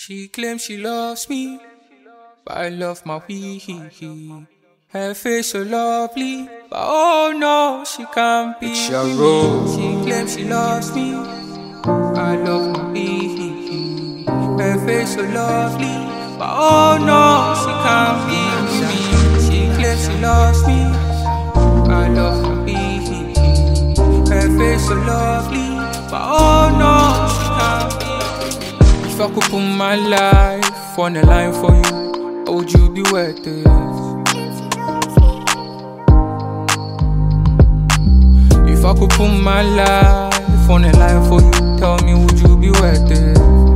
She claims she loves me, but I love my wee. Her face so lovely, but oh no, she can't be It's your with role. me. She claims she loves me, I love my wee. Her face so lovely, but oh no, she can't be with me. She claims she loves me, I love my wee. Her face so lovely, but oh no, she can't be with me. If I could put my life on the line for you, how would you be worth it? If I could put my life on the line for you, tell me, would you be worth it?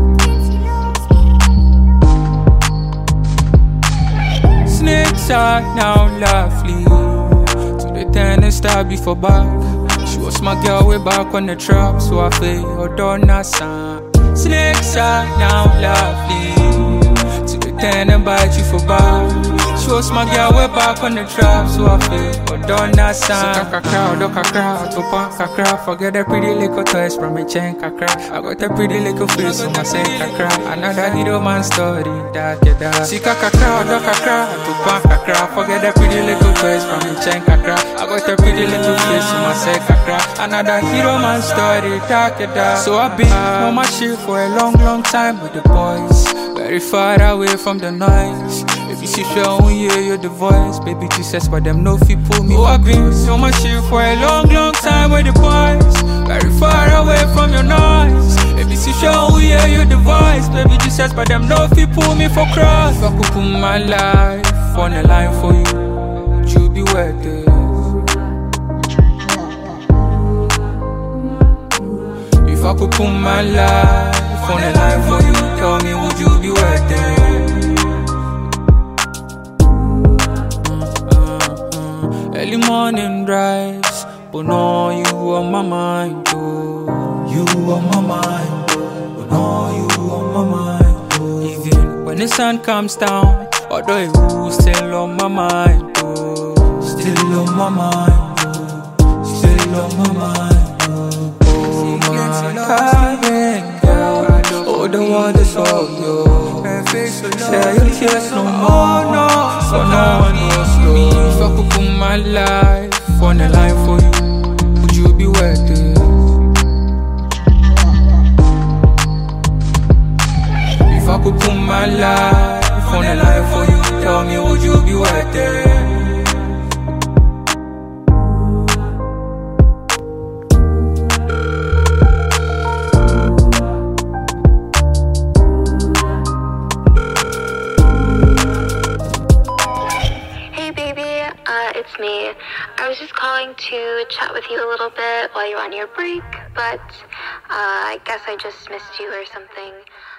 Snakes are now lovely, to the tennis star before back. She was my girl way back on the trap, so I feel your donna son. Snakes are now lovely, to the tennis bite you for back. She was my girl way back on the trap, so I feel your donna son. So kakra, do kakra, topa kakra. Forget the pretty little toys from my chain kakra. I got a pretty little face, so I say kakra. Another hero man story, that. See kakra, do kakra, topa kakra. Forget the pretty little toys from my chain kakra. I got a pretty little face, so I say kakra. Another hero man story, that. So I've been on my shit for a long time with the boys, very far away from the noise. If you see show, yeah, you're the voice. Baby Jesus, but them no fit pull me. Oh, I've been so much shit for a long time with the boys, very far away from your noise. If you see show, yeah, you're the voice. Baby Jesus, but them no fit pull me for cross. If I could put my life on the line for you, would you be worth it? If I could put my life on the line for you, tell me, would you be worth it? Early morning drives, but no, you on my mind, oh. You on my mind, oh. But no, you on my mind, oh. Even when the sun comes down, although it will still on my mind, oh. Still on my mind, oh. Still on my mind, oh. Oh my darling girl, oh the water's all yours. Say your tears no more, no, so no one knows me. If I could put my life on the line for you, would you be worth it? If I could put my life on the line for you, tell me, would you be worth it? It's me. I was just calling to chat with you a little bit while you're on your break, but I guess I just missed you or something.